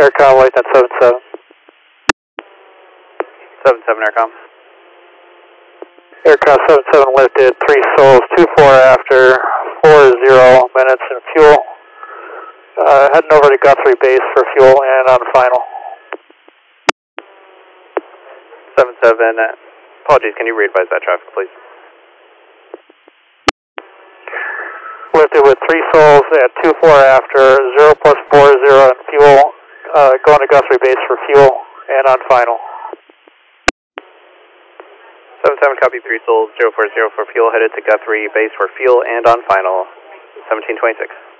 Aircom, light at 77. 77 Aircom. Aircom 77 lifted, 3 souls, 24 after, 40 minutes in fuel. Heading over to Guthrie Base for fuel and on final. 77, apologies, can you re-advise that traffic, please? Lifted with 3 souls at 24 after, 0 plus 40 in fuel, going to Guthrie Base for fuel and on final. 77 copy, 3 souls, 040 for fuel, headed to Guthrie Base for fuel and on final, 1726.